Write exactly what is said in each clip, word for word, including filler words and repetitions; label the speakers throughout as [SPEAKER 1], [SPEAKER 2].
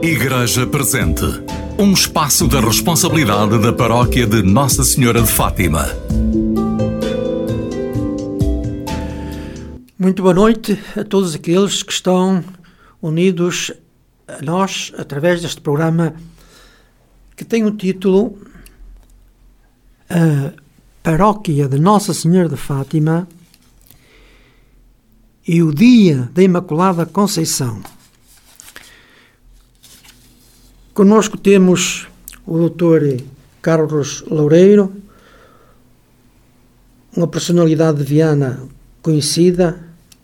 [SPEAKER 1] Igreja Presente, um espaço da responsabilidade da Paróquia de Nossa Senhora de Fátima.
[SPEAKER 2] Muito boa noite a todos aqueles que estão unidos a nós através deste programa que tem o título A Paróquia de Nossa Senhora de Fátima e o Dia da Imaculada Conceição. Conosco temos o doutor Carlos Loureiro, uma personalidade de Viana conhecida,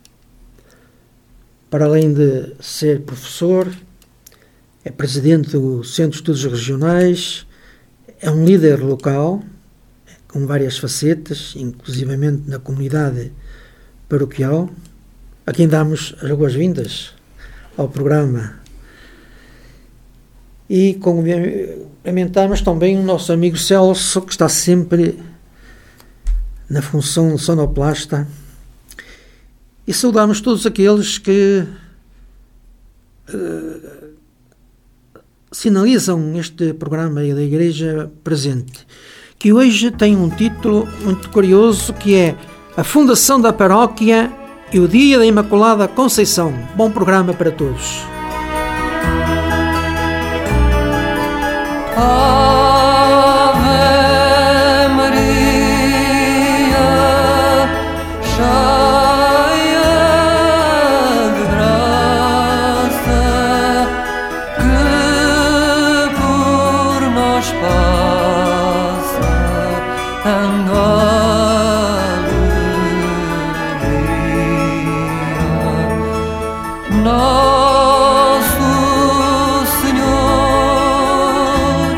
[SPEAKER 2] para além de ser professor, é presidente do Centro de Estudos Regionais, é um líder local, com várias facetas, inclusivamente na comunidade paroquial, a quem damos as boas-vindas ao programa. E cumprimentamos também o nosso amigo Celso, que está sempre na função de sonoplasta. E saudamos todos aqueles que uh, sinalizam este programa da Igreja Presente, que hoje tem um título muito curioso, que é A Fundação da Paróquia e o Dia da Imaculada Conceição. Bom programa para todos.
[SPEAKER 3] Ave Maria, cheia de graça, que por nós passa, alegria. Nosso Senhor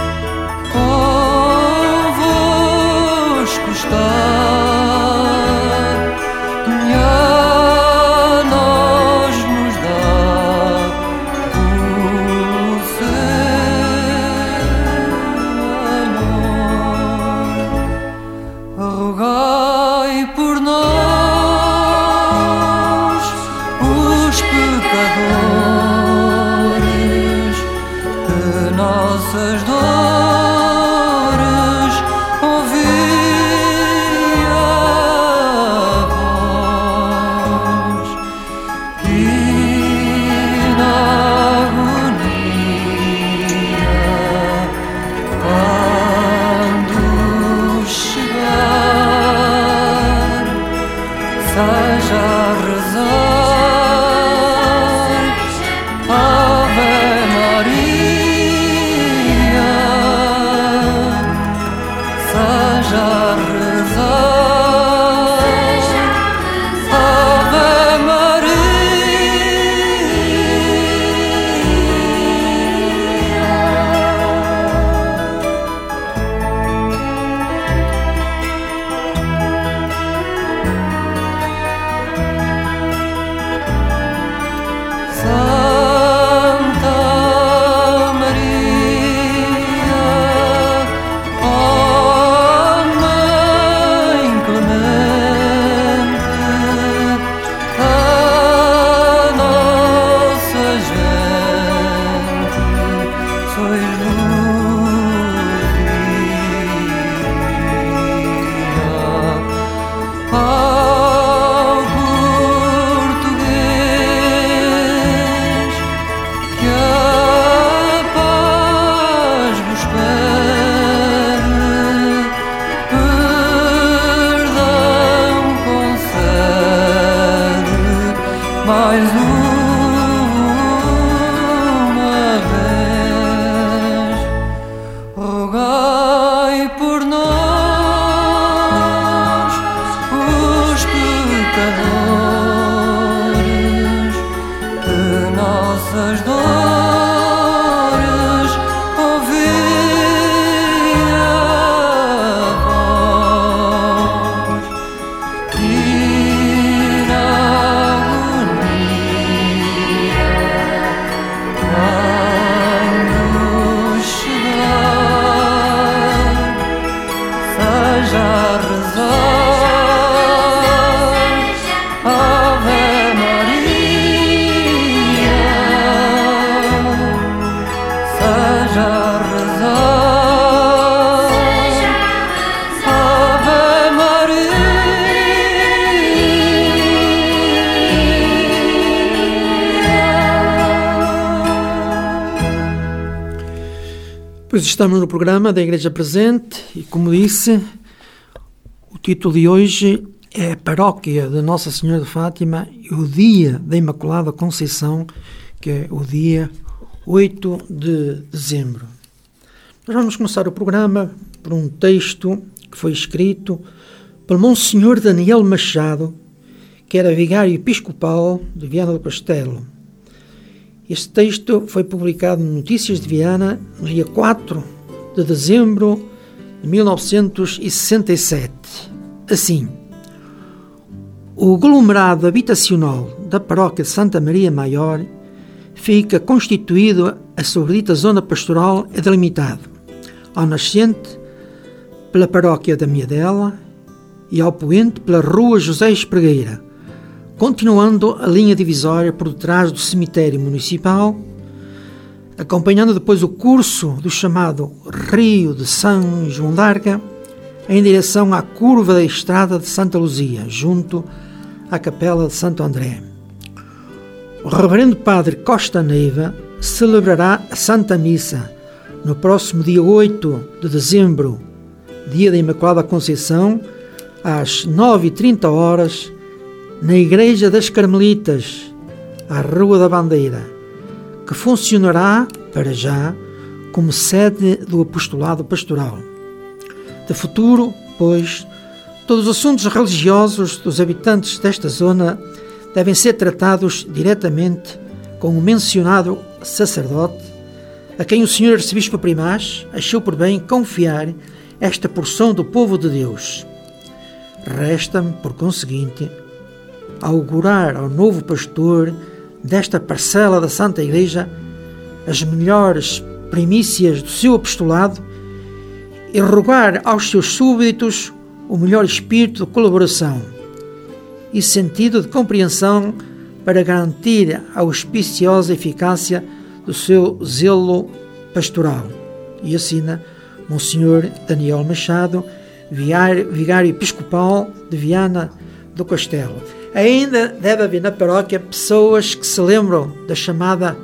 [SPEAKER 3] convosco está, e a nós nos dá o Senhor. Rogai por nós, os pecadores, de nossas dores, ouvi a voz, e na agonia, quando chegar, seja a rezar Ave Maria, seja a rezar Ave Santa Maria, ó Mãe clemente, a nossa gente, sois luz divina. Ao português, que a paz vos pede, perdão concede mais uma vez. Rogai por nós, os pecadores, de nossas dores, ouvi a voz, e na agonia,
[SPEAKER 2] Pois estamos no programa da Igreja Presente e, como disse, o título de hoje é a Paróquia de Nossa Senhora de Fátima e o Dia da Imaculada Conceição, que é o dia oito de dezembro. Nós vamos começar o programa por um texto que foi escrito pelo Monsenhor Daniel Machado, que era vigário episcopal de Viana do Castelo. Este texto foi publicado em Notícias de Viana no dia quatro de dezembro de mil novecentos e sessenta e sete. Assim: o aglomerado habitacional da paróquia de Santa Maria Maior fica constituído a sobredita zona pastoral é delimitado ao nascente pela paróquia da Miadela e ao poente pela rua José Espregueira, continuando a linha divisória por detrás do cemitério municipal, acompanhando depois o curso do chamado Rio de São João d'Arca, em direção à curva da estrada de Santa Luzia, junto à capela de Santo André. O reverendo padre Costa Neiva celebrará a Santa Missa no próximo dia oito de dezembro, dia da Imaculada Conceição, às nove e trinta horas, na Igreja das Carmelitas, à Rua da Bandeira, que funcionará, para já, como sede do apostolado pastoral. De futuro, pois, todos os assuntos religiosos dos habitantes desta zona devem ser tratados diretamente com o mencionado sacerdote, a quem o senhor Arcebispo Primaz achou por bem confiar esta porção do povo de Deus. Resta-me, por conseguinte, augurar ao novo pastor desta parcela da Santa Igreja as melhores primícias do seu apostolado e rogar aos seus súbditos o melhor espírito de colaboração e sentido de compreensão para garantir a auspiciosa eficácia do seu zelo pastoral. E assina Monsenhor Daniel Machado, vigário, vigário episcopal de Viana do Castelo. Ainda deve haver na paróquia pessoas que se lembram da chamada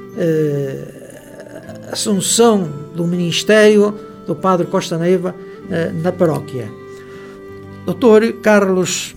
[SPEAKER 2] eh, assunção do ministério do padre Costa Neiva eh, na paróquia. doutor Carlos,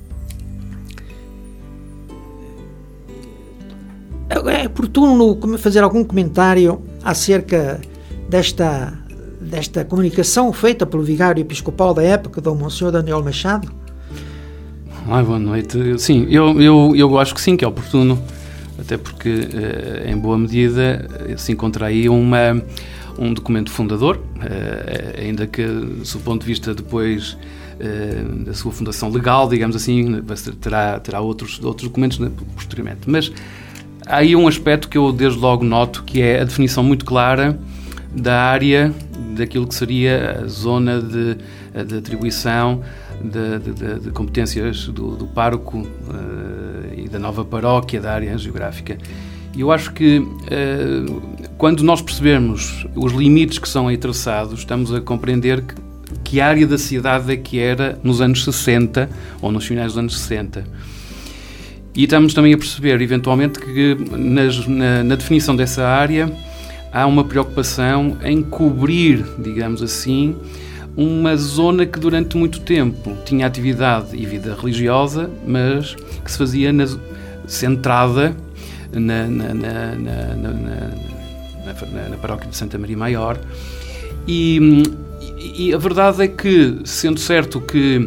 [SPEAKER 2] é oportuno fazer algum comentário acerca desta, desta comunicação feita pelo vigário episcopal da época, do Monsenhor Daniel Machado?
[SPEAKER 4] Ah, boa noite. Sim, eu, eu, eu acho que sim, que é oportuno, até porque, eh, em boa medida, se encontra aí uma, um documento fundador, eh, ainda que, do ponto de vista depois eh, da sua fundação legal, digamos assim, terá, terá outros, outros documentos posteriormente. Mas há aí um aspecto que eu desde logo noto, que é a definição muito clara da área, daquilo que seria a zona de, de atribuição de, de, de competências do, do pároco uh, e da nova paróquia da área geográfica. E eu acho que uh, quando nós percebermos os limites que são aí traçados, estamos a compreender que, que área da cidade é que era nos anos sessenta ou nos finais dos anos sessenta. E estamos também a perceber, eventualmente, que nas, na, na definição dessa área há uma preocupação em cobrir, digamos assim, uma zona que durante muito tempo tinha atividade e vida religiosa, mas que se fazia na, centrada na, na, na, na, na, na, na paróquia de Santa Maria Maior. E, e a verdade é que, sendo certo que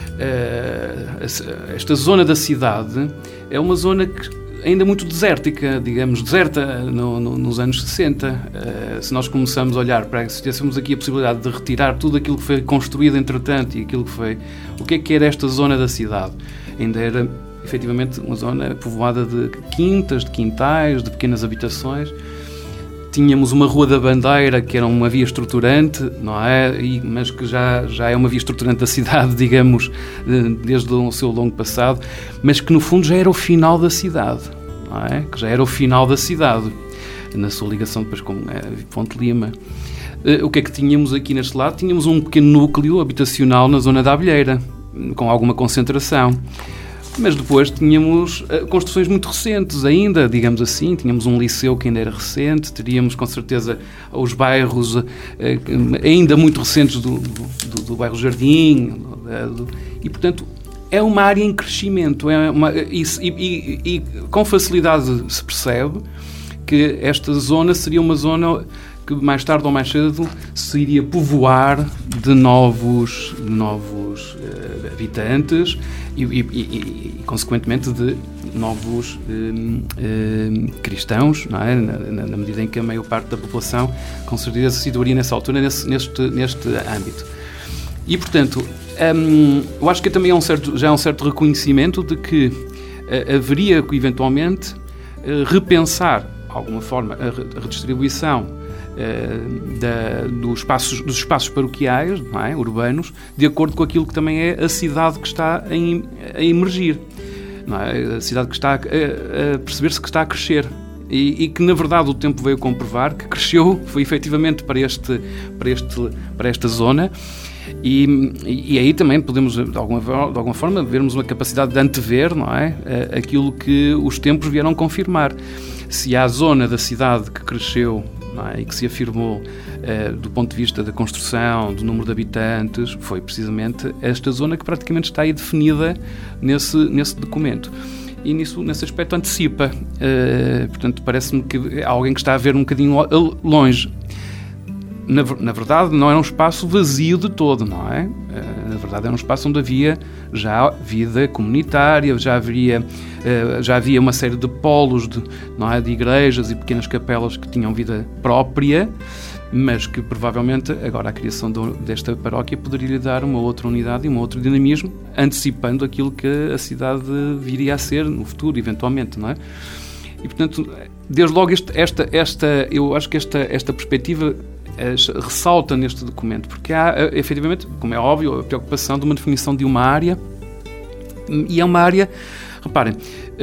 [SPEAKER 4] uh, esta zona da cidade é uma zona que ainda muito desértica, digamos, deserta no, no, nos anos sessenta. Uh, se nós começamos a olhar para, se tivéssemos aqui a possibilidade de retirar tudo aquilo que foi construído entretanto e aquilo que foi, o que é que era esta zona da cidade? Ainda era, efetivamente, uma zona povoada de quintas, de quintais, de pequenas habitações. Tínhamos uma Rua da Bandeira, que era uma via estruturante, não é? E, mas que já, já é uma via estruturante da cidade, digamos, desde o seu longo passado, mas que no fundo já era o final da cidade, não é? Que já era o final da cidade, na sua ligação depois com é, Ponte Lima. O que é que tínhamos aqui neste lado? Tínhamos um pequeno núcleo habitacional na zona da Abelheira, com alguma concentração. Mas depois tínhamos uh, construções muito recentes ainda, digamos assim. Tínhamos um liceu que ainda era recente, teríamos com certeza os bairros uh, ainda muito recentes do, do, do bairro Jardim. Uh, do, e, portanto, é uma área em crescimento. É uma, e, e, e com facilidade se percebe que esta zona seria uma zona que mais tarde ou mais cedo se iria povoar de novos, de novos uh, habitantes e, e, e, e, consequentemente, de novos uh, uh, cristãos, não é? Na, na medida em que a maior parte da população, com certeza, se situaria nessa altura, nesse, neste, neste âmbito. E, portanto, um, eu acho que também é um certo, já é um certo reconhecimento de que uh, haveria, eventualmente, uh, repensar, de alguma forma, a redistribuição Uh, da, dos, espaços, dos espaços paroquiais, não é? Urbanos, de acordo com aquilo que também é a cidade que está a, em, a emergir, não é? A cidade que está a, a perceber-se que está a crescer e, e que, na verdade, o tempo veio comprovar que cresceu, foi efetivamente para, este, para, este, para esta zona. E, e aí também podemos, de alguma, de alguma forma, vermos uma capacidade de antever, não é? Aquilo que os tempos vieram confirmar. Se há a zona da cidade que cresceu, não é? E que se afirmou eh, do ponto de vista da construção, do número de habitantes, foi precisamente esta zona que praticamente está aí definida nesse, nesse documento. E nisso, nesse aspecto antecipa. Eh, portanto, parece-me que há alguém que está a ver um bocadinho longe. Na, na verdade, não era um espaço vazio de todo, não é? Uh, na verdade, era um espaço onde havia já vida comunitária, já havia, uh, já havia uma série de polos de, não é, de igrejas e pequenas capelas que tinham vida própria, mas que provavelmente agora a criação do, desta paróquia poderia lhe dar uma outra unidade e um outro dinamismo, antecipando aquilo que a cidade viria a ser no futuro, eventualmente, não é? E, portanto, desde logo este, esta, esta, eu acho que esta, esta perspectiva ressalta neste documento, porque há, efetivamente, como é óbvio, a preocupação de uma definição de uma área, e é uma área, reparem,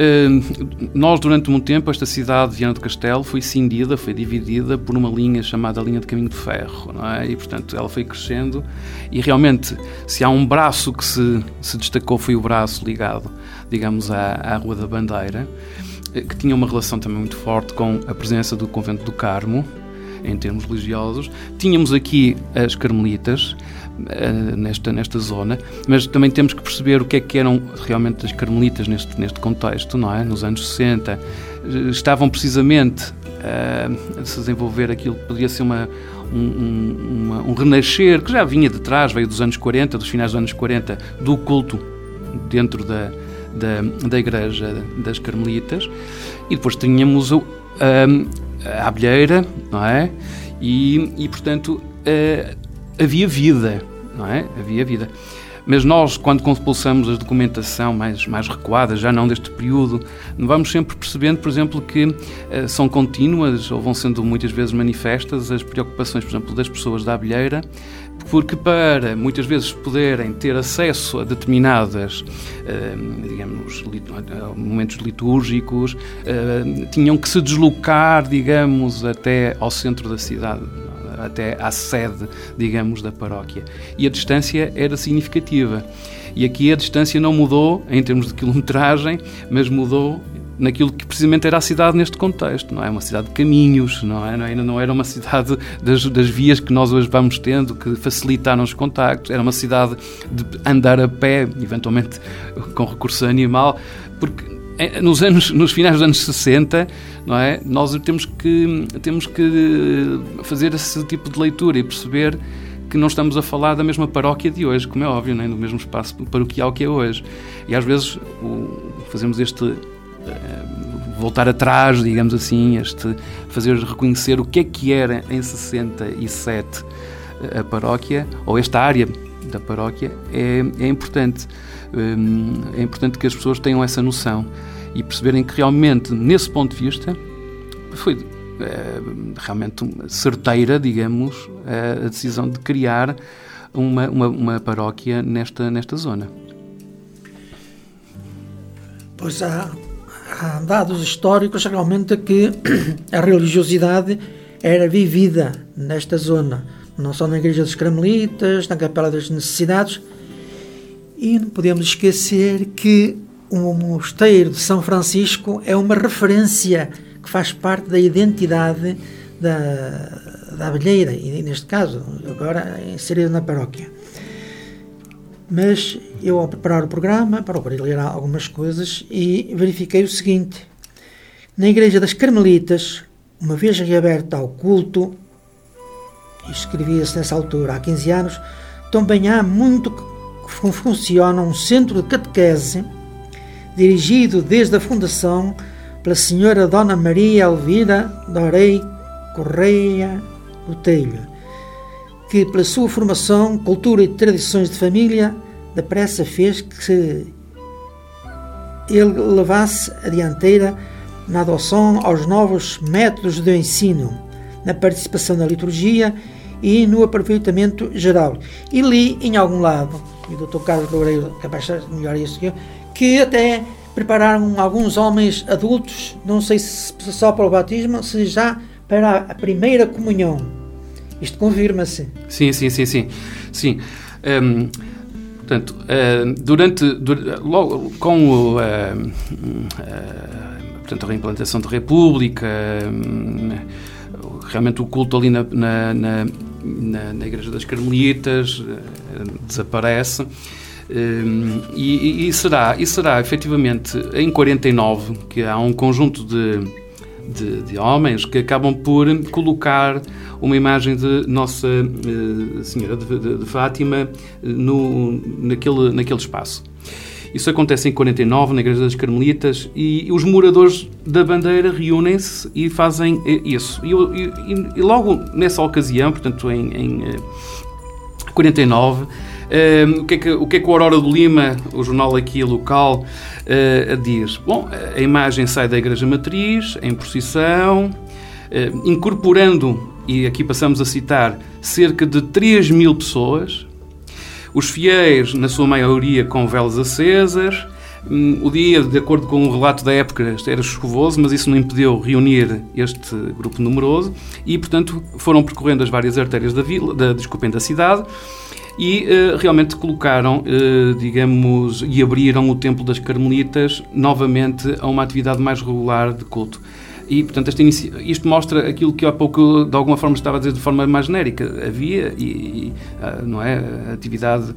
[SPEAKER 4] nós durante muito tempo, esta cidade de Viana do Castelo foi cindida, foi dividida por uma linha chamada linha de caminho de ferro, não é? E, portanto, ela foi crescendo, e realmente, se há um braço que se, se destacou, foi o braço ligado, digamos, à, à Rua da Bandeira, que tinha uma relação também muito forte com a presença do Convento do Carmo, em termos religiosos. Tínhamos aqui as Carmelitas uh, nesta, nesta zona, mas também temos que perceber o que é que eram realmente as Carmelitas neste, neste contexto, não é? Nos anos sessenta estavam precisamente uh, a se desenvolver aquilo que poderia ser uma, um, um, uma, um renascer que já vinha de trás, veio dos anos quarenta, dos finais dos anos quarenta, do culto dentro da, da, da Igreja das Carmelitas, e depois tínhamos o um, a abelheira, não é? E, e portanto, uh, havia vida, não é? Havia vida. Mas nós, quando compulsamos a documentação mais, mais recuada, já não deste período, vamos sempre percebendo, por exemplo, que uh, são contínuas, ou vão sendo muitas vezes manifestas, as preocupações, por exemplo, das pessoas da abelheira, porque para, muitas vezes, poderem ter acesso a determinadas, uh, digamos, lit- momentos litúrgicos, uh, tinham que se deslocar, digamos, até ao centro da cidade, até à sede, digamos, da paróquia. E a distância era significativa. E aqui a distância não mudou em termos de quilometragem, mas mudou naquilo que precisamente era a cidade neste contexto, não é? Uma cidade de caminhos, não é? Ainda não era uma cidade das, das vias que nós hoje vamos tendo, que facilitaram os contactos, era uma cidade de andar a pé, eventualmente com recurso animal, porque nos, anos, nos finais dos anos sessenta, não é? Nós temos que, temos que fazer esse tipo de leitura e perceber que não estamos a falar da mesma paróquia de hoje, como é óbvio, nem do mesmo espaço paroquial que é hoje. E às vezes o, fazemos este voltar atrás, digamos assim, este fazer reconhecer o que é que era em sessenta e sete a paróquia, ou esta área da paróquia, é, é importante. É importante que as pessoas tenham essa noção e perceberem que realmente, nesse ponto de vista, foi é, realmente certeira, digamos, a decisão de criar uma, uma, uma paróquia nesta, nesta zona.
[SPEAKER 2] Pois há, há dados históricos realmente que a religiosidade era vivida nesta zona, não só na Igreja dos Carmelitas, na Capela das Necessidades, e não podemos esquecer que o mosteiro de São Francisco é uma referência que faz parte da identidade da, da abelheira, e neste caso, agora inserido na paróquia. Mas eu, ao preparar o programa, procurei ler algumas coisas e verifiquei o seguinte: na Igreja das Carmelitas, uma vez reaberta ao culto, escrevia-se nessa altura, há quinze anos, também há muito que funciona um centro de catequese dirigido desde a fundação pela senhora Dona Maria Elvira Dorei Correia Botelho, que pela sua formação, cultura e tradições de família, depressa fez que ele levasse a dianteira na adoção aos novos métodos de ensino, na participação na liturgia e no aproveitamento geral. E li em algum lado, e o doutor Carlos Loureiro capaz de melhor isso que eu, que até prepararam alguns homens adultos, não sei se só para o batismo, se já para a primeira comunhão. Isto confirma-se.
[SPEAKER 4] Sim, sim, sim, sim. sim. Um, portanto, uh, durante, durante, logo com o, uh, uh, portanto, a reimplantação da República, uh, realmente o culto ali na, na, na, na, na Igreja das Carmelitas uh, desaparece. Um, e, e, será, e será, efetivamente, em quarenta e nove, que há um conjunto de De, de homens que acabam por colocar uma imagem de Nossa uh, Senhora de, de, de Fátima no, naquele, naquele espaço. Isso acontece em quarenta e nove, na Igreja das Carmelitas, e, e os moradores da Bandeira reúnem-se e fazem isso. E, e, e logo nessa ocasião, portanto em, em uh, quarenta e nove, Uh, o, que é que, o que é que o Aurora do Lima, o jornal aqui local, uh, diz? Bom, a imagem sai da Igreja Matriz, em procissão, uh, incorporando, e aqui passamos a citar, cerca de três mil pessoas, os fiéis, na sua maioria, com velas acesas. Um, o dia, de acordo com o relato da época, era chuvoso, mas isso não impediu reunir este grupo numeroso, e, portanto, foram percorrendo as várias artérias da vila, da, desculpem, da cidade, e uh, realmente colocaram, uh, digamos, e abriram o Templo das Carmelitas novamente a uma atividade mais regular de culto. E, portanto, esta inici... isto mostra aquilo que há pouco, de alguma forma, estava a dizer de forma mais genérica. Havia, e, e não é, atividade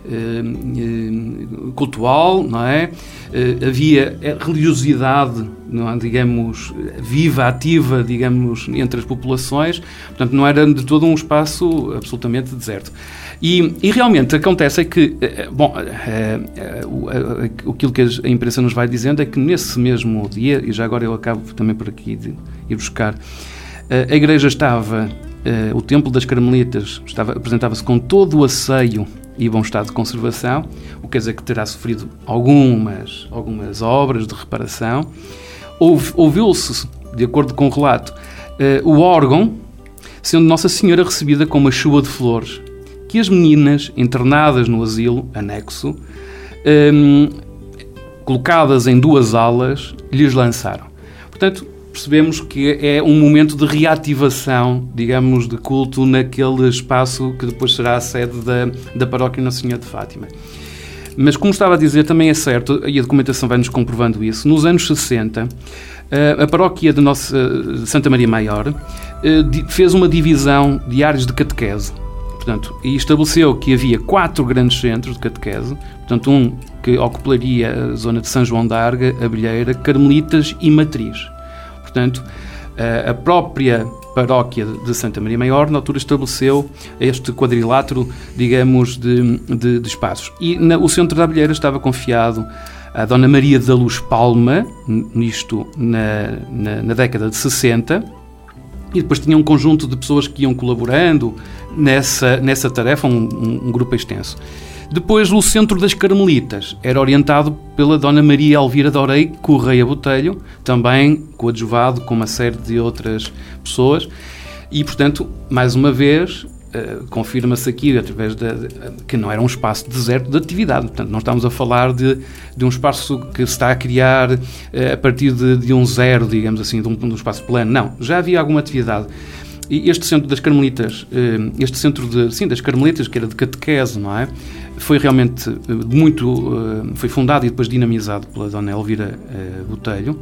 [SPEAKER 4] uh, cultural, não é? Uh, havia religiosidade, não é, digamos, viva, ativa, digamos, entre as populações. Portanto, não era de todo um espaço absolutamente deserto. E, e realmente acontece é que, bom, é, é, é, aquilo que a imprensa nos vai dizendo é que nesse mesmo dia, e já agora eu acabo também por aqui de ir buscar, a igreja estava, o Templo das Carmelitas estava, apresentava-se com todo o asseio e bom estado de conservação, o que quer dizer que terá sofrido algumas, algumas obras de reparação. Ouve, ouviu-se, de acordo com o relato, o órgão, sendo Nossa Senhora recebida com uma chuva de flores, que as meninas internadas no asilo anexo, um, colocadas em duas alas, lhes lançaram. Portanto, percebemos que é um momento de reativação, digamos, de culto naquele espaço que depois será a sede da, da paróquia Nossa Senhora de Fátima. Mas, como estava a dizer, também é certo, e a documentação vai-nos comprovando isso, nos anos sessenta, a paróquia de Nossa de Santa Maria Maior fez uma divisão de áreas de catequese. Portanto, e estabeleceu que havia quatro grandes centros de catequese, portanto, um que ocuparia a zona de São João da Arga, Abelheira, Carmelitas e Matriz. Portanto, a própria paróquia de Santa Maria Maior, na altura, estabeleceu este quadrilátero, digamos, de, de, de espaços. E na, o centro da Abelheira estava confiado à Dona Maria da Luz Palma, nisto na, na, na década de sessenta, e depois tinha um conjunto de pessoas que iam colaborando nessa, nessa tarefa, um, um, um grupo extenso. Depois, o Centro das Carmelitas era orientado pela Dona Maria Elvira Dorei Correia Botelho, também coadjuvado com uma série de outras pessoas, e, portanto, mais uma vez, uh, confirma-se aqui, através de, de, que não era um espaço deserto de atividade. Portanto, não estamos a falar de, de um espaço que se está a criar uh, a partir de, de um zero, digamos assim, de um, de um espaço plano. Não, já havia alguma atividade. E este centro das Carmelitas, este centro de, sim, das Carmelitas, que era de catequese, não é? foi realmente muito, foi fundado e depois dinamizado pela Dona Elvira Botelho,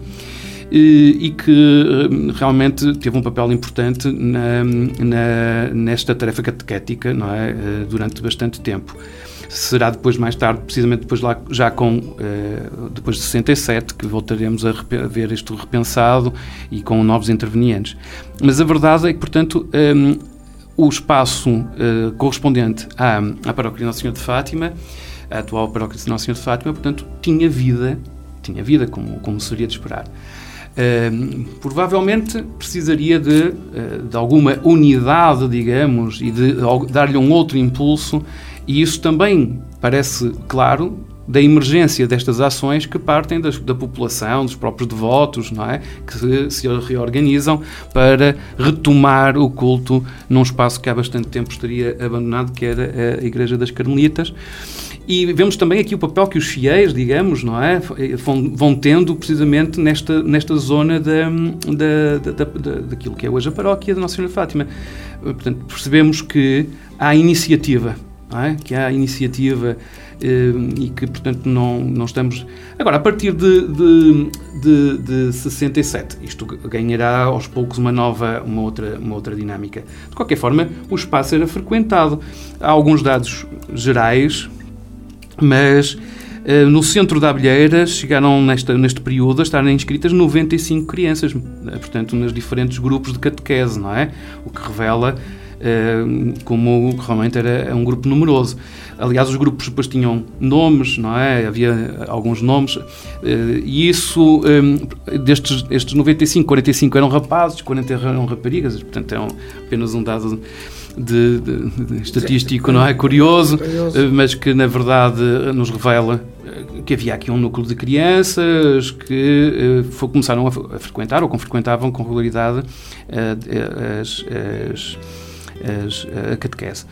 [SPEAKER 4] e que realmente teve um papel importante na, na, nesta tarefa catequética, não é? Durante bastante tempo. Será depois, mais tarde, precisamente depois lá, já com, depois de sessenta e sete, que voltaremos a ver isto repensado e com novos intervenientes. Mas a verdade é que, portanto, um, o espaço uh, correspondente à, à Paróquia de Nossa Senhora de Fátima, a atual Paróquia de Nossa Senhora de Fátima, portanto, tinha vida, tinha vida como, como seria de esperar. Uh, provavelmente precisaria de, uh, de alguma unidade, digamos, e de, de dar-lhe um outro impulso, e isso também parece claro da emergência destas ações que partem das, da população, dos próprios devotos, não é? Que se, se reorganizam para retomar o culto num espaço que há bastante tempo estaria abandonado, que era a Igreja das Carmelitas. E vemos também aqui o papel que os fiéis, digamos, não é, vão, vão tendo precisamente nesta, nesta zona da, da, da, da, daquilo que é hoje a paróquia de Nossa Senhora de Fátima. Portanto, percebemos que há iniciativa, não é? Que há iniciativa eh, e que, portanto, não, não estamos... Agora, a partir de, de, de, de sessenta e sete, isto ganhará aos poucos uma nova, uma outra, uma outra dinâmica. De qualquer forma, o espaço era frequentado. Há alguns dados gerais, mas uh, no centro da Abelheira chegaram nesta, neste período a estarem inscritas noventa e cinco crianças, portanto, nos diferentes grupos de catequese, não é? O que revela uh, como realmente era um grupo numeroso. Aliás, os grupos depois tinham nomes, não é? Havia alguns nomes, uh, e isso, um, destes estes noventa e cinco, quarenta e cinco eram rapazes, quarenta eram raparigas, portanto, é um, apenas um dado De, de, de estatístico, não é? Curioso, mas que na verdade nos revela que havia aqui um núcleo de crianças que uh, começaram a, a frequentar ou que frequentavam com regularidade uh, as, as, as, a catequese.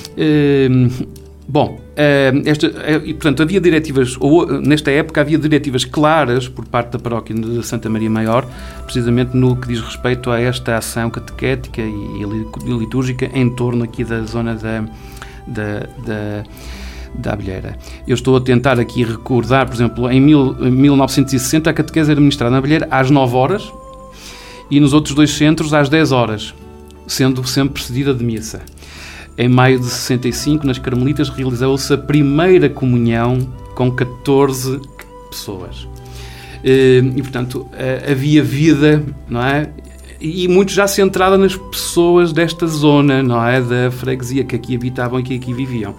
[SPEAKER 4] Uh, Bom, esta, e portanto havia diretivas, ou nesta época havia diretivas claras por parte da paróquia de Santa Maria Maior, precisamente no que diz respeito a esta ação catequética e litúrgica em torno aqui da zona da, da, da, da Abelheira. Eu estou a tentar aqui recordar, por exemplo, em mil novecentos e sessenta a catequese era ministrada na Abelheira às nove horas e nos outros dois centros às dez horas, sendo sempre precedida de missa. Em maio de sessenta e cinco, nas Carmelitas, realizou-se a primeira comunhão com catorze pessoas. E, portanto, havia vida, não é? E muito já centrada nas pessoas desta zona, não é? Da freguesia que aqui habitavam e que aqui viviam.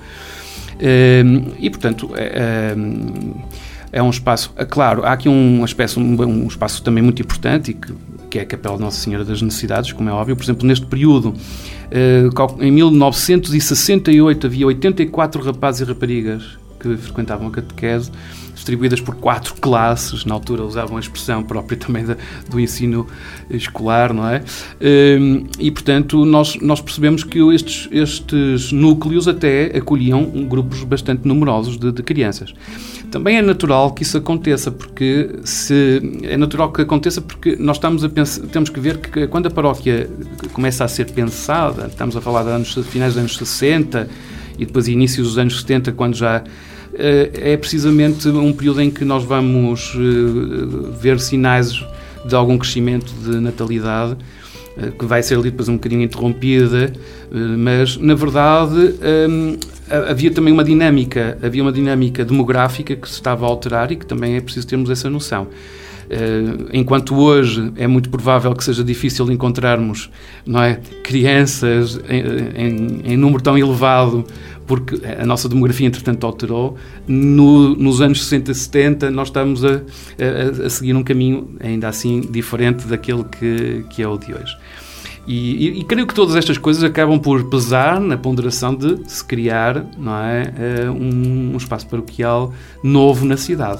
[SPEAKER 4] E, portanto, é um espaço... Claro, há aqui um espaço, um espaço também muito importante e que, que é a Capela de Nossa Senhora das Necessidades, como é óbvio. Por exemplo, neste período, em mil novecentos e sessenta e oito, havia oitenta e quatro rapazes e raparigas que frequentavam a catequese, distribuídas por quatro classes. Na altura usavam a expressão própria também da, do ensino escolar, não é? E, portanto, nós, nós percebemos que estes, estes núcleos até acolhiam grupos bastante numerosos de, de crianças. Também é natural que isso aconteça, porque se, é natural que aconteça porque nós estamos a pensar, temos que ver que quando a paróquia começa a ser pensada, estamos a falar de anos, finais dos anos sessenta e depois inícios dos anos setenta, quando já é precisamente um período em que nós vamos ver sinais de algum crescimento de natalidade, que vai ser ali depois um bocadinho interrompida, mas na verdade havia também uma dinâmica, havia uma dinâmica demográfica que se estava a alterar e que também é preciso termos essa noção. Enquanto hoje é muito provável que seja difícil encontrarmos, não é, crianças em, em, em número tão elevado, porque a nossa demografia entretanto alterou, no, nos anos sessenta e setenta nós estamos a, a, a seguir um caminho ainda assim diferente daquele que, que é o de hoje. E, e, e creio que todas estas coisas acabam por pesar na ponderação de se criar, não é, um, um espaço paroquial novo na cidade.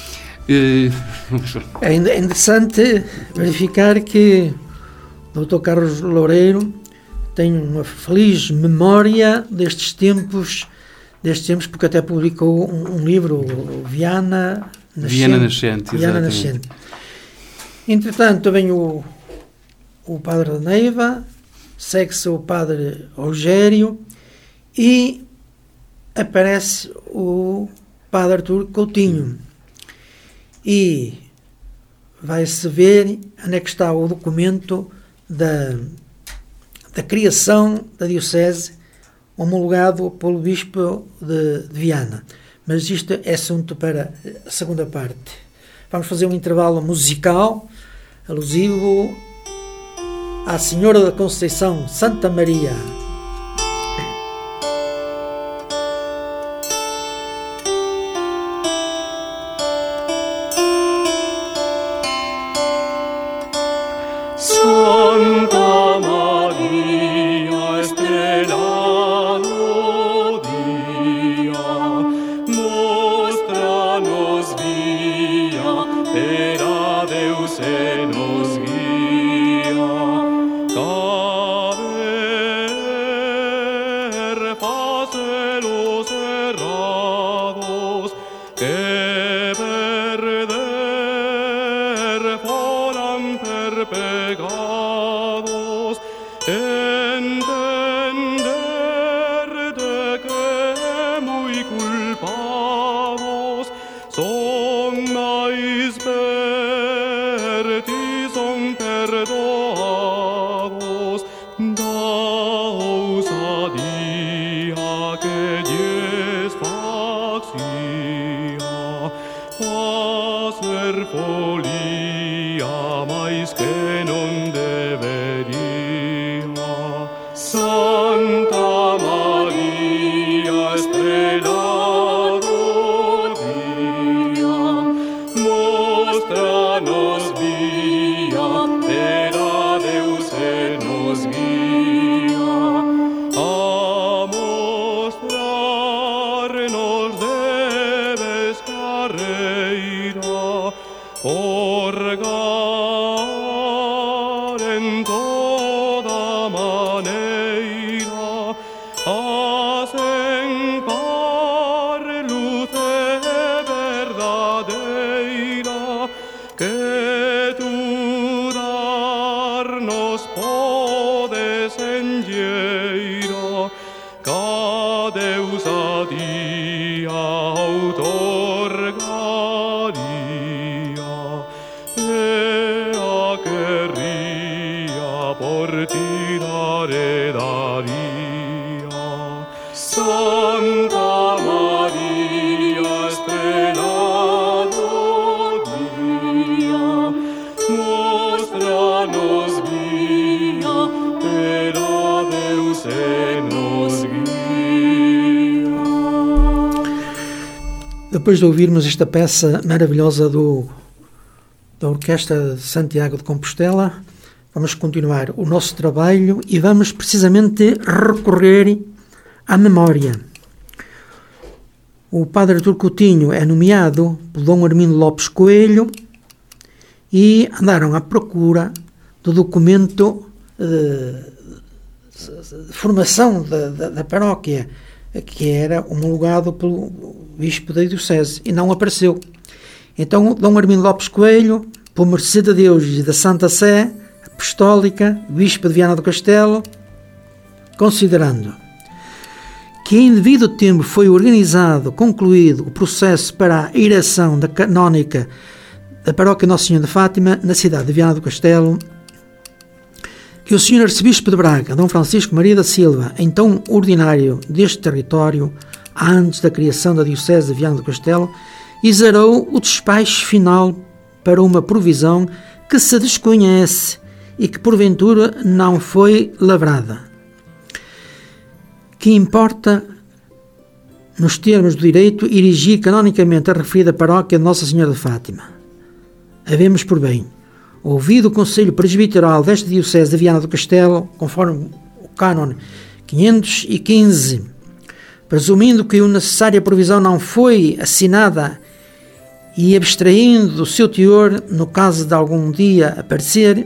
[SPEAKER 2] É interessante verificar que o doutor Carlos Loureiro tem uma feliz memória destes tempos, destes tempos porque até publicou um, um livro, o Viana Nascente.
[SPEAKER 4] Viana Nascente,
[SPEAKER 2] Viana Nascente. Entretanto, vem o, o padre Neiva, segue-se o padre Rogério e aparece o Padre Artur Coutinho e vai-se ver onde é que está o documento da, da criação da Diocese, homologado pelo Bispo de, de Viana. Mas isto é assunto para a segunda parte. Vamos fazer um intervalo musical alusivo à Senhora da Conceição Santa Maria.
[SPEAKER 3] Santa Maria, estrella do dia, mostra-nos via, era Deus se nos guia. Caer face los errados, que perder foran per pecados, entender de que muy culpados son, mais per ti son perdoados. Da ousadia que lles facia, facer folia mais que non debería. Santa Maria, estrella do dia, mostra-nos via, era Deus se nos guia. A mostrar-nos debes carreira, orgar en toda maneira, asentar luz verdadeira, que tú darnos podes en lleira, ca Deus a ti outorgaría, ea querría por ti dar daría. Santa Maria, estrella do dia, mostra-nos via, era Deus se nos guia.
[SPEAKER 2] Depois de ouvirmos esta peça maravilhosa do, da Orquestra de Santiago de Compostela, vamos continuar o nosso trabalho e vamos precisamente recorrer à memória. O Padre Artur Coutinho é nomeado por Dom Armindo Lopes Coelho e andaram à procura do documento de, de formação da, da, da paróquia, que era homologado pelo Bispo da Diocese, e não apareceu. Então, Dom Armindo Lopes Coelho, por mercê de Deus e da Santa Sé Apostólica, Bispo de Viana do Castelo, considerando que em devido tempo foi organizado, concluído o processo para a ereção da canónica da Paróquia Nossa Senhora de Fátima, na cidade de Viana do Castelo, que o senhor Arcebispo de Braga, Dom Francisco Maria da Silva, então ordinário deste território, antes da criação da Diocese de Viana do Castelo, exarou o despacho final para uma provisão que se desconhece e que porventura não foi lavrada. Que importa, nos termos do direito, erigir canonicamente a referida paróquia de Nossa Senhora de Fátima. Havemos por bem, ouvido o Conselho Presbiteral desta Diocese de Viana do Castelo, conforme o cânon quinhentos e quinze, presumindo que a necessária provisão não foi assinada e abstraindo do seu teor, no caso de algum dia aparecer,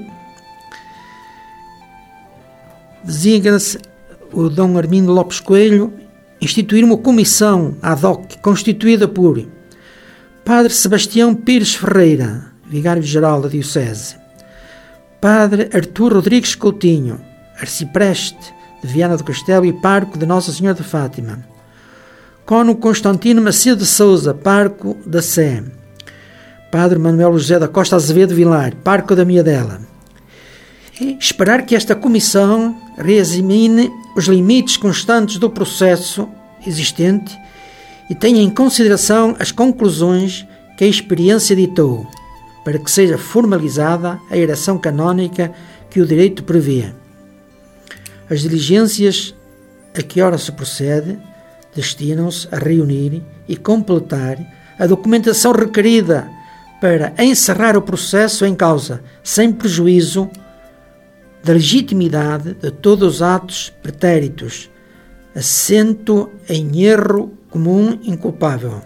[SPEAKER 2] designa-se o Dom Armindo Lopes Coelho instituir uma comissão ad hoc constituída por Padre Sebastião Pires Ferreira, Vigário-Geral da Diocese, Padre Artur Rodrigues Coutinho, Arcipreste de Viana do Castelo e Pároco de Nossa Senhora de Fátima, Cônego Constantino Macedo de Souza, Parco da Sé. Padre Manuel José da Costa Azevedo Vilar, Parco da Miadela. E esperar que esta comissão reexamine os limites constantes do processo existente e tenha em consideração as conclusões que a experiência ditou, para que seja formalizada a ereção canónica que o direito prevê. As diligências a que ora se procede destinam-se a reunir e completar a documentação requerida para encerrar o processo em causa, sem prejuízo da legitimidade de todos os atos pretéritos, assento em erro comum inculpável.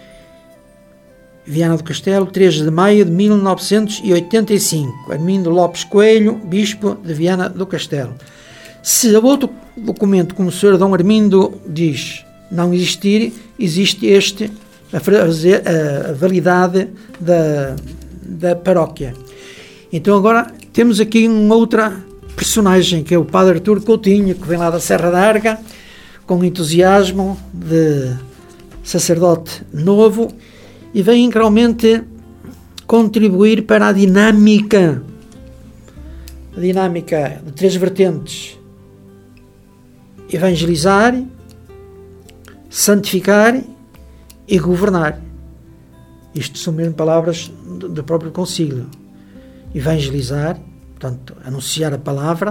[SPEAKER 2] Viana do Castelo, três de maio de mil novecentos e oitenta e cinco. Armindo Lopes Coelho, Bispo de Viana do Castelo. Se o outro documento, como o senhor Dom Armindo diz, não existir, existe este, a, fazer, a validade da, da paróquia. Então agora temos aqui uma outra personagem, que é o Padre Artur Coutinho, que vem lá da Serra da Arga, com entusiasmo de sacerdote novo, e vem realmente contribuir para a dinâmica, a dinâmica de três vertentes: evangelizar, santificar e governar. Isto são mesmo palavras do próprio concílio. Evangelizar, portanto, anunciar a palavra;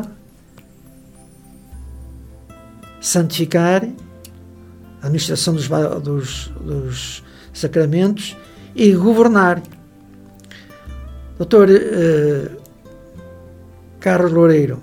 [SPEAKER 2] santificar, a administração dos, dos, dos sacramentos; e governar. Doutor eh, Carlos Loureiro,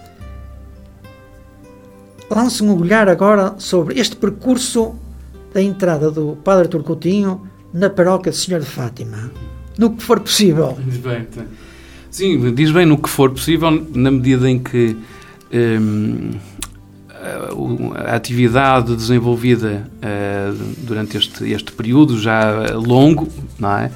[SPEAKER 2] lance um olhar agora sobre este percurso da entrada do Padre Artur Coutinho na paróquia de Senhor de Fátima, no que for possível.
[SPEAKER 4] Diz bem, sim, diz bem no que for possível, na medida em que hum, a atividade desenvolvida uh, durante este, este período já longo, não é?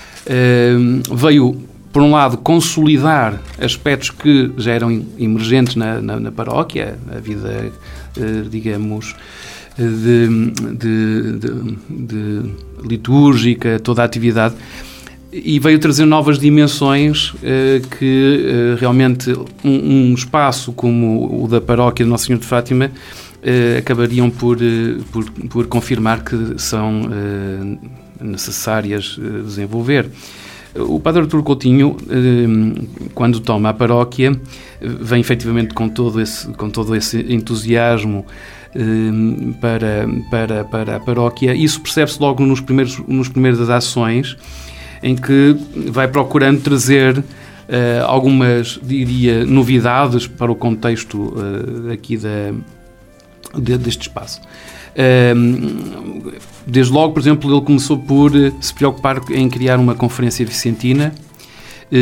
[SPEAKER 4] Uh, veio, por um lado, consolidar aspectos que já eram emergentes na, na, na paróquia, a vida, uh, digamos, de, de, de, de litúrgica, toda a atividade, e veio trazer novas dimensões uh, que uh, realmente um, um espaço como o da paróquia de Nosso Senhor de Fátima uh, acabariam por, uh, por, por confirmar que são uh, necessárias uh, desenvolver. O Padre Artur Coutinho, uh, quando toma a paróquia, vem efetivamente com todo esse, com todo esse entusiasmo uh, para, para, para a paróquia. Isso percebe-se logo nos primeiros, nos primeiras ações, em que vai procurando trazer uh, algumas, diria, novidades para o contexto uh, aqui da, de, deste espaço. Uh, desde logo, por exemplo, ele começou por se preocupar em criar uma conferência vicentina, uh,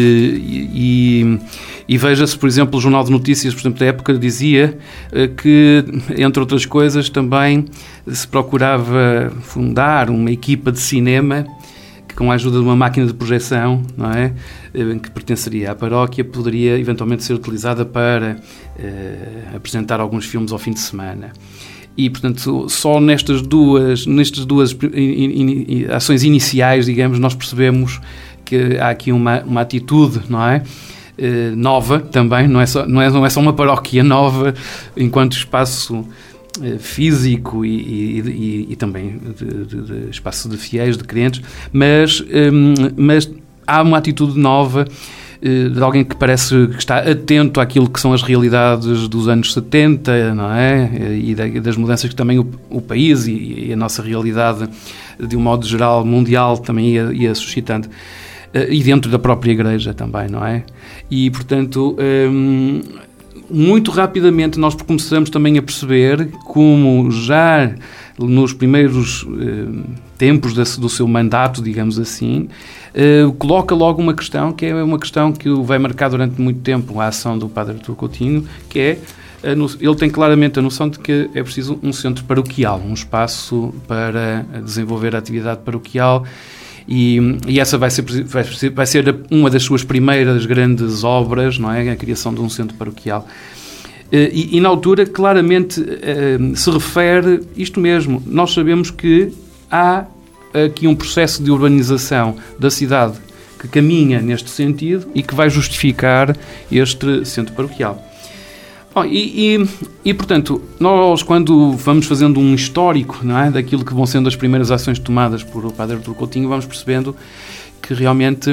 [SPEAKER 4] e, e veja-se, por exemplo, o Jornal de Notícias, por exemplo, da época, dizia uh, que, entre outras coisas, também se procurava fundar uma equipa de cinema com a ajuda de uma máquina de projeção, não é, que pertenceria à paróquia, poderia eventualmente ser utilizada para uh, apresentar alguns filmes ao fim de semana. E, portanto, só nestas duas, nestas duas in, in, in, ações iniciais, digamos, nós percebemos que há aqui uma, uma atitude, não é, uh, nova também, não é, só, não, é, não é só uma paróquia nova enquanto espaço físico e, e, e, e também de, de, de espaço de fiéis, de crentes, mas, um, mas há uma atitude nova uh, de alguém que parece que está atento àquilo que são as realidades dos anos setenta, não é? E da, das mudanças que também o, o país e, e a nossa realidade, de um modo geral, mundial, também ia, ia suscitando. Uh, e dentro da própria Igreja também, não é? E, portanto, Um, muito rapidamente nós começamos também a perceber como já nos primeiros eh, tempos desse, do seu mandato, digamos assim, eh, coloca logo uma questão que é uma questão que vai marcar durante muito tempo a ação do Padre Artur Coutinho, que é, a no, ele tem claramente a noção de que é preciso um centro paroquial, um espaço para desenvolver a atividade paroquial. E, e essa vai ser, vai, ser, vai ser uma das suas primeiras grandes obras, não é? A criação de um centro paroquial. E, e na altura, claramente, se refere isto mesmo. Nós sabemos que há aqui um processo de urbanização da cidade que caminha neste sentido e que vai justificar este centro paroquial. Bom, e, e, e, portanto, nós, quando vamos fazendo um histórico, não é, daquilo que vão sendo as primeiras ações tomadas por o Padre Artur Coutinho, vamos percebendo que realmente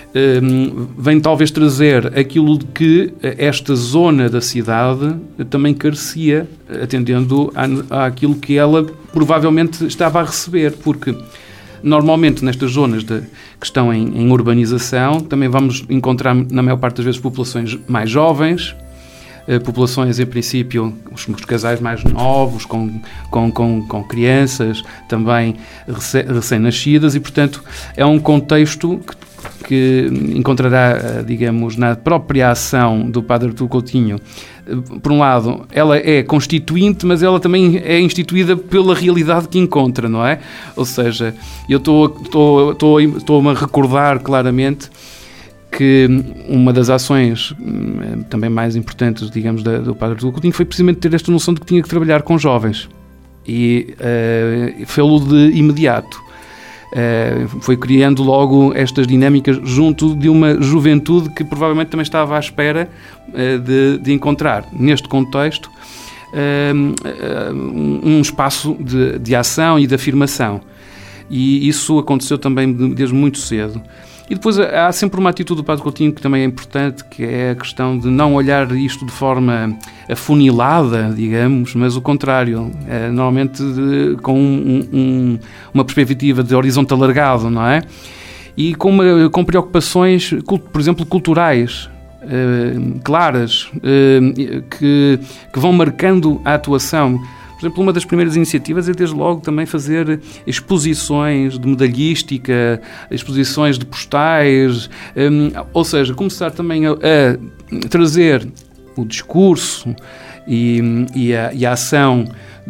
[SPEAKER 4] um, vem talvez trazer aquilo de que esta zona da cidade também carecia, atendendo à, àquilo que ela provavelmente estava a receber, porque normalmente nestas zonas de, que estão em, em urbanização também vamos encontrar, na maior parte das vezes, populações mais jovens, populações, em princípio, os, os casais mais novos, com, com, com, com crianças também recém-nascidas, e, portanto, é um contexto que, que encontrará, digamos, na própria ação do Padre Artur Coutinho. Por um lado, ela é constituinte, mas ela também é instituída pela realidade que encontra, não é? Ou seja, eu estou-me a recordar claramente que uma das ações também mais importantes, digamos, da, do Padre Artur Coutinho foi precisamente ter esta noção de que tinha que trabalhar com jovens, e uh, fê-lo de imediato. Uh, foi criando logo estas dinâmicas junto de uma juventude que provavelmente também estava à espera uh, de, de encontrar, neste contexto, uh, uh, um espaço de, de ação e de afirmação. E isso aconteceu também desde muito cedo. E depois há sempre uma atitude do Padre Coutinho que também é importante, que é a questão de não olhar isto de forma afunilada, digamos, mas o contrário, é, normalmente de, com um, um, uma perspectiva de horizonte alargado, não é? E com, uma, com preocupações, por exemplo, culturais, eh, claras, eh, que, que vão marcando a atuação. Por exemplo, uma das primeiras iniciativas é, desde logo, também fazer exposições de medalhística, exposições de postais, um, ou seja, começar também a, a trazer o discurso e, e, a, e a ação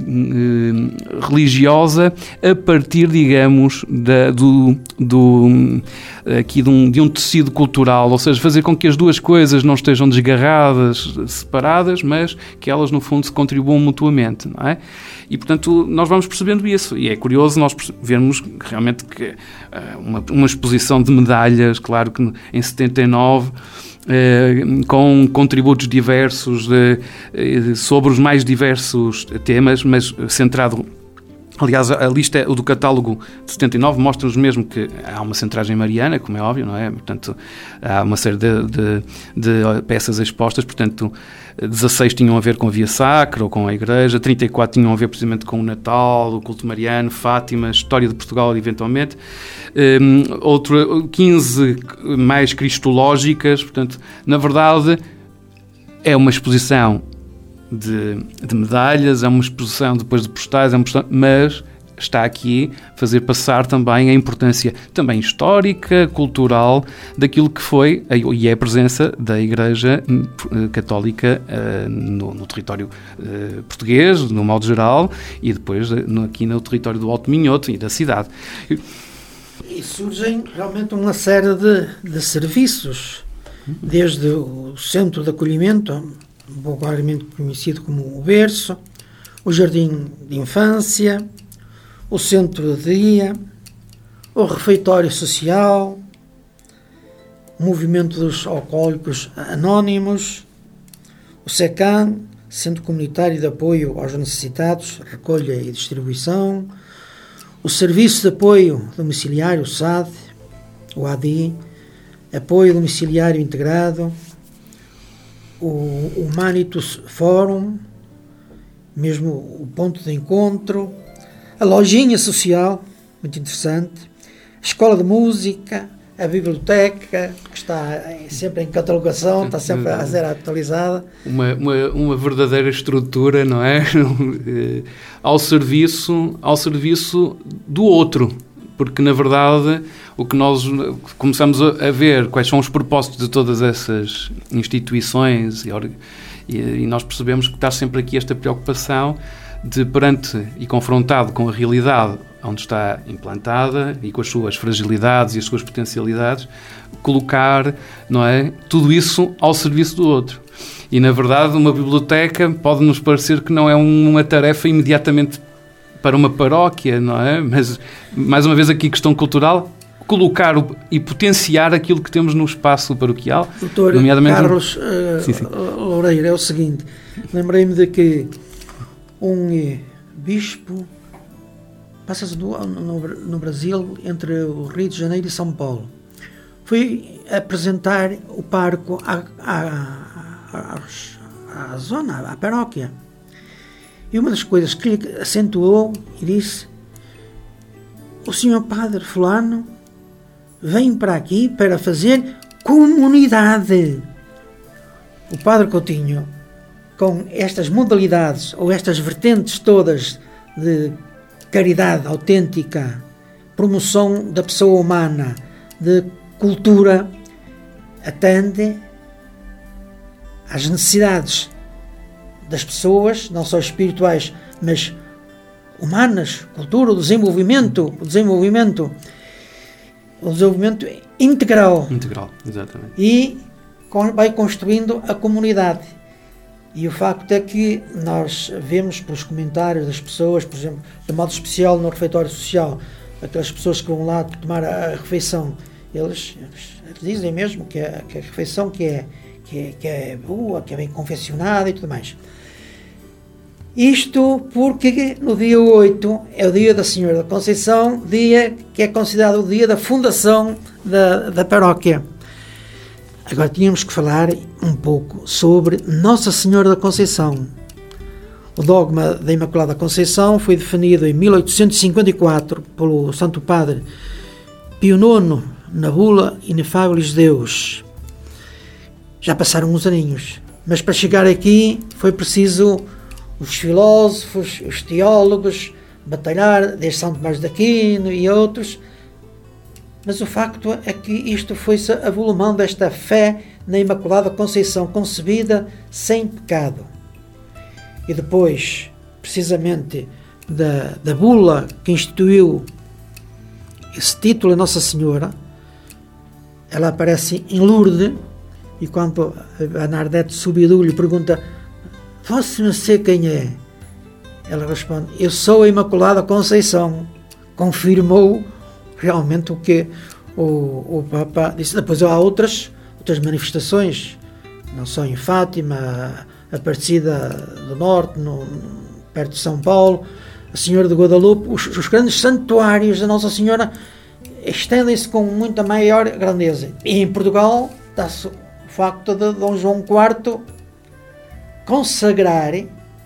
[SPEAKER 4] um, religiosa a partir, digamos, da, do, do, aqui de um, de um tecido cultural, ou seja, fazer com que as duas coisas não estejam desgarradas, separadas, mas que elas, no fundo, se contribuam mutuamente, não é? E, portanto, nós vamos percebendo isso. E é curioso nós vermos realmente que uma, uma exposição de medalhas, claro que em setenta e nove, eh, com contributos diversos de, de, sobre os mais diversos temas, mas centrado. Aliás, a lista do catálogo de setenta e nove mostra-nos mesmo que há uma centragem mariana, como é óbvio, não é? Portanto, há uma série de, de, de peças expostas, portanto, dezasseis tinham a ver com a Via Sacra ou com a Igreja, trinta e quatro tinham a ver precisamente com o Natal, o culto mariano, Fátima, história de Portugal, eventualmente, um, outro, quinze mais cristológicas, portanto, na verdade, é uma exposição De, de medalhas, é uma exposição depois de postais, é uma exposição, mas está aqui fazer passar também a importância também histórica, cultural, daquilo que foi e é a presença da Igreja Católica uh, no, no território uh, português, no modo geral, e depois no, aqui no território do Alto Minhoto e da cidade.
[SPEAKER 2] E surgem realmente uma série de, de serviços, desde o centro de acolhimento, vulgarmente conhecido como o berço, o jardim de infância, o centro de dia, o refeitório social, o movimento dos alcoólicos anónimos, o SECAM, Centro Comunitário de Apoio aos Necessitados, Recolha e Distribuição, o Serviço de Apoio Domiciliário, o S A D, o A D I, Apoio Domiciliário Integrado, o Humanitus Forum, mesmo o ponto de encontro, a lojinha social, muito interessante, a escola de música, a biblioteca, que está sempre em catalogação, está sempre a ser atualizada.
[SPEAKER 4] Uma, uma, uma verdadeira estrutura, não é? ao serviço, ao serviço do outro. Porque, na verdade, o que nós começamos a ver, quais são os propósitos de todas essas instituições, e, e nós percebemos que está sempre aqui esta preocupação de, perante e confrontado com a realidade onde está implantada e com as suas fragilidades e as suas potencialidades, colocar, não é, tudo isso ao serviço do outro. E, na verdade, uma biblioteca pode-nos parecer que não é uma tarefa imediatamente para uma paróquia, não é? Mas, mais uma vez aqui, questão cultural, colocar o, e potenciar aquilo que temos no espaço paroquial.
[SPEAKER 2] Doutor
[SPEAKER 4] nomeadamente
[SPEAKER 2] Carlos uh,
[SPEAKER 4] sim, sim.
[SPEAKER 2] Loureiro, é o seguinte, lembrei-me de que um eh, bispo passa-se no, no, no Brasil entre o Rio de Janeiro e São Paulo. Foi apresentar o parco à, à, à, à zona, à paróquia. E uma das coisas que lhe acentuou e disse: o senhor padre fulano vem para aqui para fazer comunidade. O padre Coutinho, com estas modalidades ou estas vertentes todas de caridade autêntica, promoção da pessoa humana, de cultura, atende às necessidades das pessoas, não só espirituais, mas humanas, cultura, o desenvolvimento, o desenvolvimento, o desenvolvimento integral.
[SPEAKER 4] Integral, exatamente.
[SPEAKER 2] E vai construindo a comunidade. E o facto é que nós vemos pelos comentários das pessoas, por exemplo, de modo especial no refeitório social, aquelas pessoas que vão lá tomar a refeição, eles, eles dizem mesmo que a, que a refeição que é, que, é, que é boa, que é bem confeccionada e tudo mais. Isto porque no dia oito é o dia da Senhora da Conceição, dia que é considerado o dia da fundação da, da paróquia. Agora tínhamos que falar um pouco sobre Nossa Senhora da Conceição. O dogma da Imaculada Conceição foi definido em mil oitocentos e cinquenta e quatro pelo Santo Padre Pio nono na bula Inefabilis Deus. Já passaram uns aninhos, mas para chegar aqui foi preciso os filósofos, os teólogos batalhar, desde São Tomás de Aquino e outros. Mas o facto é que isto foi-se avolumando esta fé na Imaculada Conceição, concebida sem pecado. E depois, precisamente, da, da bula que instituiu esse título a Nossa Senhora, ela aparece em Lourdes, e quando a Nardete Subidu lhe pergunta: "Você não sei quem é?" Ela responde: "Eu sou a Imaculada Conceição." Confirmou realmente o que o, o Papa disse. Depois há outras, outras manifestações, não só em Fátima, a Aparecida do Norte, no, perto de São Paulo, a Senhora de Guadalupe, os, os grandes santuários da Nossa Senhora estendem-se com muita maior grandeza. E em Portugal dá-se o facto de Dom João quarto consagrar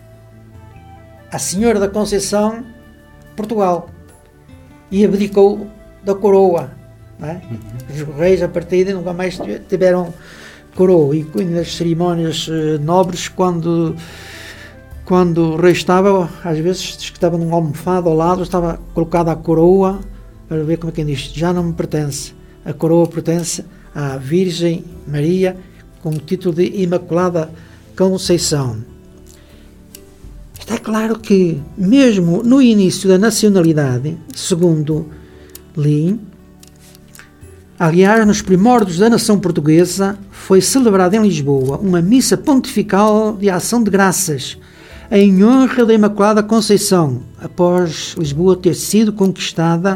[SPEAKER 2] a Senhora da Conceição Portugal e abdicou da coroa, não é? Uhum. Os reis a partir daí nunca mais tiveram coroa, e nas cerimónias uh, nobres, quando quando o rei estava, às vezes diz que estava num almofado ao lado, estava colocada a coroa, para ver como é que diz: já não me pertence, a coroa pertence à Virgem Maria, com o título de Imaculada Conceição. Está claro que, mesmo no início da nacionalidade, segundo li, aliás, nos primórdios da nação portuguesa, foi celebrada em Lisboa uma missa pontifical de ação de graças em honra da Imaculada Conceição, após Lisboa ter sido conquistada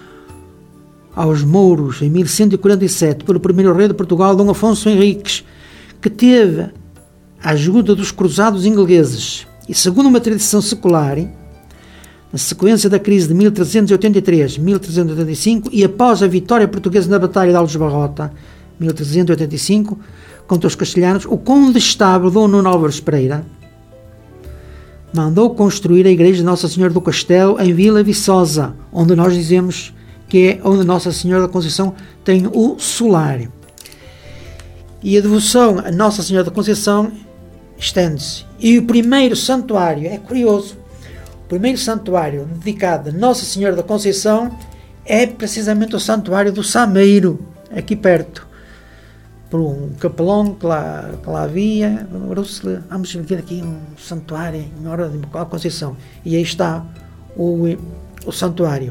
[SPEAKER 2] aos mouros em mil cento e quarenta e sete pelo primeiro rei de Portugal, Dom Afonso Henriques, que teve a ajuda dos cruzados ingleses. E segundo uma tradição secular, na sequência da crise de mil trezentos e oitenta e três a mil trezentos e oitenta e cinco e após a vitória portuguesa na Batalha de Aljubarrota, mil trezentos e oitenta e cinco, contra os castelhanos, o condestável Dom Nuno Álvares Pereira mandou construir a igreja de Nossa Senhora do Castelo em Vila Viçosa, onde nós dizemos que é onde Nossa Senhora da Conceição tem o solar. E a devoção a Nossa Senhora da Conceição estende-se. E o primeiro santuário, é curioso, o primeiro santuário dedicado a Nossa Senhora da Conceição é precisamente o santuário do Sameiro, aqui perto, por um capelão que lá, que lá havia. Vamos ver aqui um santuário em honra de Imaculada Conceição, e aí está o, o santuário.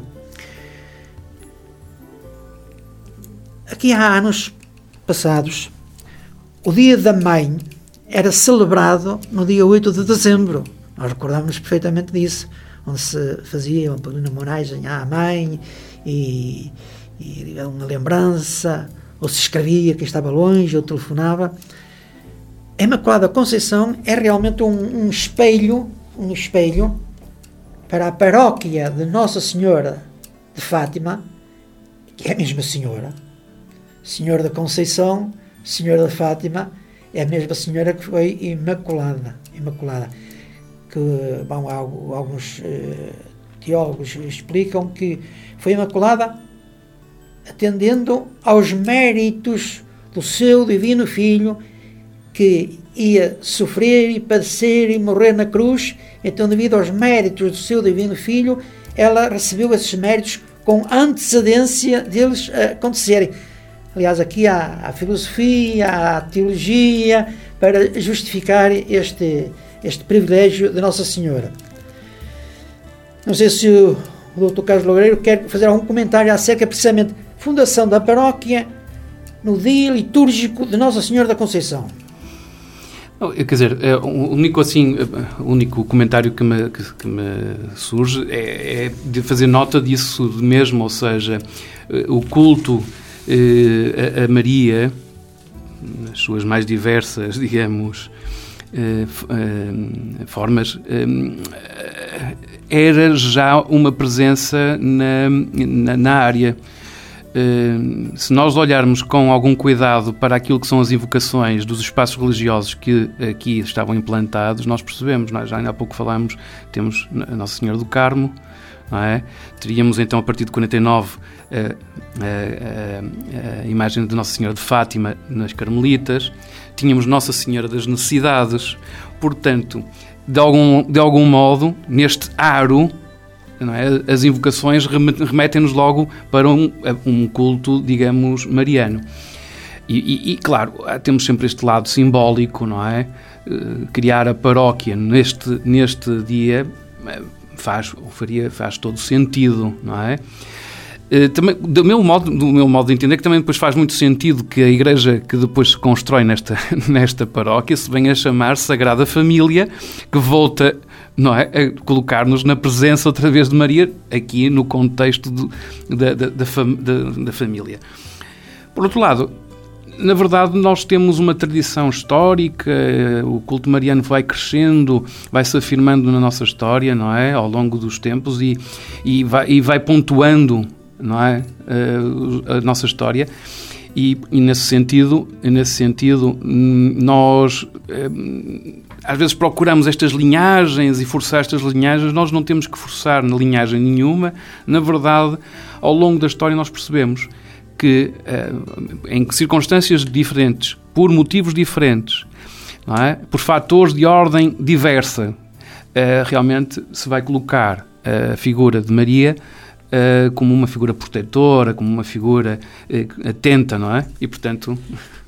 [SPEAKER 2] Aqui há anos passados, o Dia da Mãe era celebrado no dia oito de dezembro. Nós recordamos perfeitamente disso, onde se fazia uma homenagem à mãe e, e uma lembrança, ou se escrevia quem estava longe, ou telefonava. A Imaculada Conceição é realmente um, um espelho, um espelho para a paróquia de Nossa Senhora de Fátima, que é a mesma Senhora, Senhora da Conceição, Senhora de Fátima, é a mesma Senhora que foi Imaculada, Imaculada. Que, bom, alguns eh, teólogos explicam que foi Imaculada atendendo aos méritos do seu divino Filho, que ia sofrer e padecer e morrer na cruz. Então, devido aos méritos do seu divino Filho, ela recebeu esses méritos com antecedência deles acontecerem. Aliás, aqui há a filosofia, há a teologia para justificar este, este privilégio de Nossa Senhora. Não sei se o doutor Carlos Loureiro quer fazer algum comentário acerca precisamente da fundação da paróquia no dia litúrgico de Nossa Senhora da Conceição.
[SPEAKER 4] Não, quer dizer, é, o único, assim, o único comentário que me, que, que me surge é, é de fazer nota disso mesmo, ou seja, o culto eh, a, a Maria, nas suas mais diversas, digamos, eh, eh, formas, eh, era já uma presença na, na, na área. Uh, se nós olharmos com algum cuidado para aquilo que são as invocações dos espaços religiosos que aqui estavam implantados, nós percebemos, nós já ainda há pouco falámos, temos a Nossa Senhora do Carmo, não é? Teríamos então a partir de quarenta e nove uh, uh, uh, a imagem de Nossa Senhora de Fátima nas Carmelitas, tínhamos Nossa Senhora das Necessidades, portanto, de algum, de algum modo, neste aro, não é? As invocações remetem-nos logo para um, um culto, digamos, mariano. E, e, e, claro, temos sempre este lado simbólico, não é? Criar a paróquia neste, neste dia faz, faria, faz todo sentido, não é? Também, do, meu modo, do meu modo de entender, que também depois faz muito sentido que a igreja que depois se constrói nesta, nesta paróquia se venha a chamar Sagrada Família, que volta, não é, a colocar-nos na presença outra vez de Maria, aqui no contexto do, da, da, da, fam, da, da família. Por outro lado, na verdade nós temos uma tradição histórica, o culto mariano vai crescendo, vai se afirmando na nossa história, não é, ao longo dos tempos e, e, vai, e vai pontuando, não é, a, a nossa história. E, e nesse sentido, nesse sentido, nós às vezes procuramos estas linhagens e forçar estas linhagens. Nós não temos que forçar na linhagem nenhuma. Na verdade, ao longo da história nós percebemos que em circunstâncias diferentes, por motivos diferentes, não é? Por fatores de ordem diversa, realmente se vai colocar a figura de Maria Uh, como uma figura protetora, como uma figura uh, atenta, não é? E, portanto...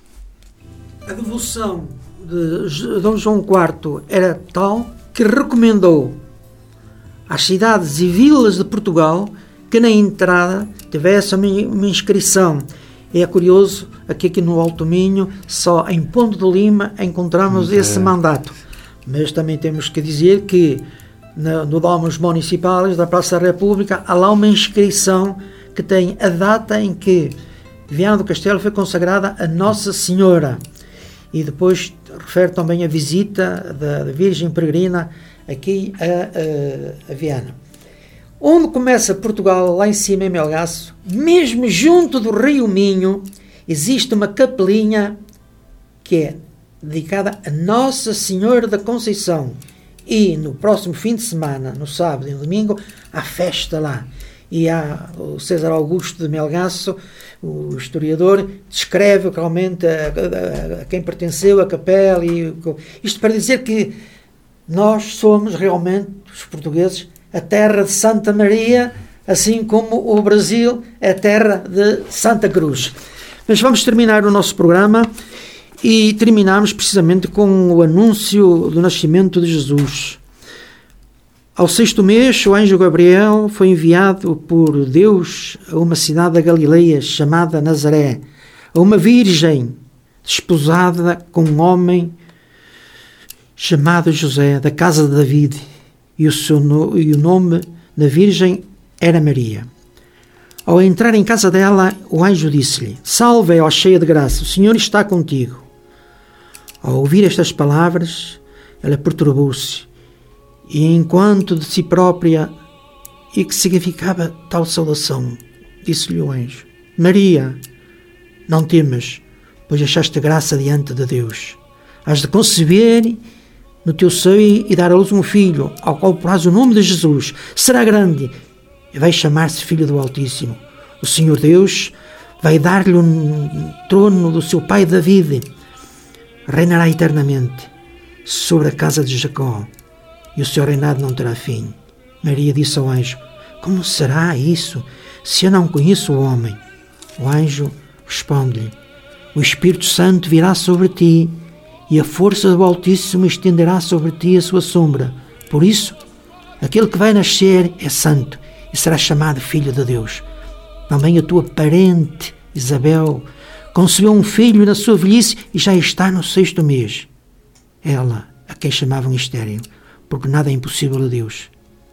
[SPEAKER 2] A devoção de Dom João quarto era tal que recomendou às cidades e vilas de Portugal que na entrada tivesse uma, uma inscrição. E é curioso, aqui, aqui no Alto Minho, só em Ponte de Lima encontramos okay. esse mandato. Mas também temos que dizer que No, no Domus Municipais da Praça da República há lá uma inscrição que tem a data em que Viana do Castelo foi consagrada a Nossa Senhora, e depois refere também a visita da, da Virgem Peregrina aqui a, a, a Viana. Onde começa Portugal, lá em cima em Melgaço, mesmo junto do Rio Minho, existe uma capelinha que é dedicada a Nossa Senhora da Conceição. E no próximo fim de semana, no sábado e no domingo, há festa lá. E há o César Augusto de Melgaço, o historiador, descreve realmente a, a, a quem pertenceu a capela. E, isto para dizer que nós somos realmente, os portugueses, a terra de Santa Maria, assim como o Brasil é a terra de Santa Cruz. Mas vamos terminar o nosso programa. E terminamos precisamente com o anúncio do nascimento de Jesus. Ao sexto mês, o anjo Gabriel foi enviado por Deus a uma cidade da Galileia chamada Nazaré, a uma virgem desposada com um homem chamado José, da casa de David, e o, seu no, e o nome da Virgem era Maria. Ao entrar em casa dela, o anjo disse-lhe: Salve, ó cheia de graça, o Senhor está contigo. Ao ouvir estas palavras, ela perturbou-se, e enquanto de si própria, e que significava tal saudação, disse-lhe o anjo: Maria, não temas, pois achaste graça diante de Deus. Has de conceber no teu seio e dar à luz um filho, ao qual porás o nome de Jesus. Será grande e vai chamar-se Filho do Altíssimo. O Senhor Deus vai dar-lhe um trono do seu pai David. Reinará eternamente sobre a casa de Jacó, e o seu reinado não terá fim. Maria disse ao anjo: Como será isso, se eu não conheço o homem? O anjo responde-lhe: O Espírito Santo virá sobre ti, e a força do Altíssimo estenderá sobre ti a sua sombra. Por isso, aquele que vai nascer é santo, e será chamado Filho de Deus. Também a tua parente, Isabel, concebeu um filho na sua velhice e já está no sexto mês. Ela, a quem chamavam estéril, porque nada é impossível a Deus.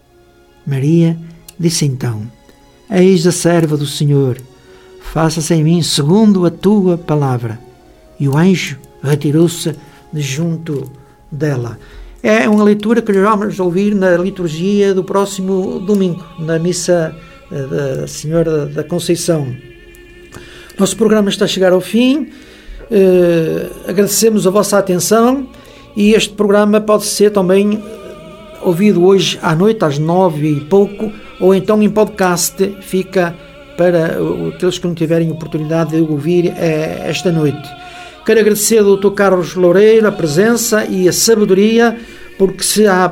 [SPEAKER 2] Maria disse então: Eis a serva do Senhor, faça-se em mim segundo a tua palavra. E o anjo retirou-se de junto dela. É uma leitura que vamos ouvir na liturgia do próximo domingo, na missa da Senhora da Conceição. Nosso programa está a chegar ao fim. Uh, agradecemos a vossa atenção, e este programa pode ser também ouvido hoje à noite, às nove e pouco, ou então em podcast. Fica para aqueles que não tiverem oportunidade de ouvir é, esta noite. Quero agradecer ao doutor Carlos Loureiro a presença e a sabedoria, porque se há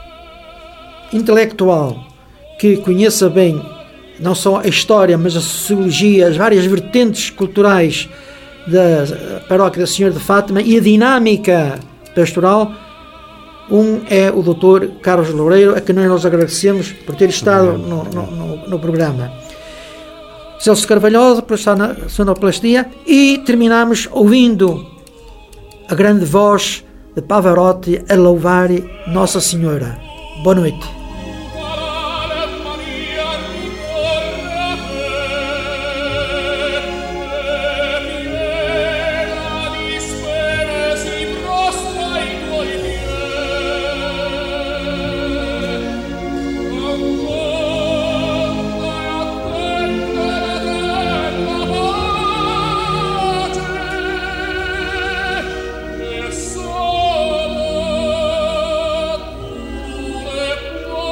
[SPEAKER 2] intelectual que conheça bem não só a história, mas a sociologia, as várias vertentes culturais da Paróquia da Senhora de Fátima e a dinâmica pastoral, um é o doutor Carlos Loureiro, a quem nós agradecemos por ter estado no, no, no, no programa. Celso Carvalhosa, por estar na sonoplastia, e terminamos ouvindo a grande voz de Pavarotti a louvar Nossa Senhora. Boa noite.
[SPEAKER 3] Oh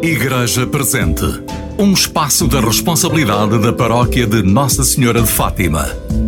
[SPEAKER 1] Igreja Presente, um espaço da responsabilidade da Paróquia de Nossa Senhora de Fátima.